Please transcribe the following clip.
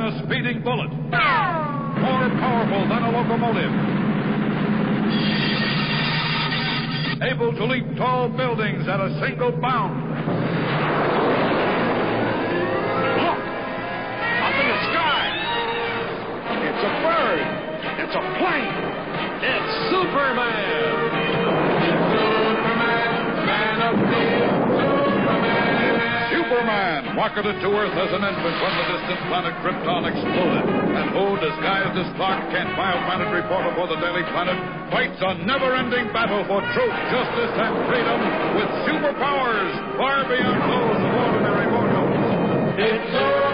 a speeding bullet. More powerful than a locomotive. Able to leap tall buildings at a single bound. Look! Up in the sky! It's a bird! It's a plane! It's Superman! Superman, man of steel, Superman! Superman, rocketed to Earth as an infant when the distant planet Krypton exploded. And who, disguised as Clark Kent, mild-mannered reporter for the Daily Planet, fights a never-ending battle for truth, justice, and freedom with superpowers far beyond those of ordinary mortals. It's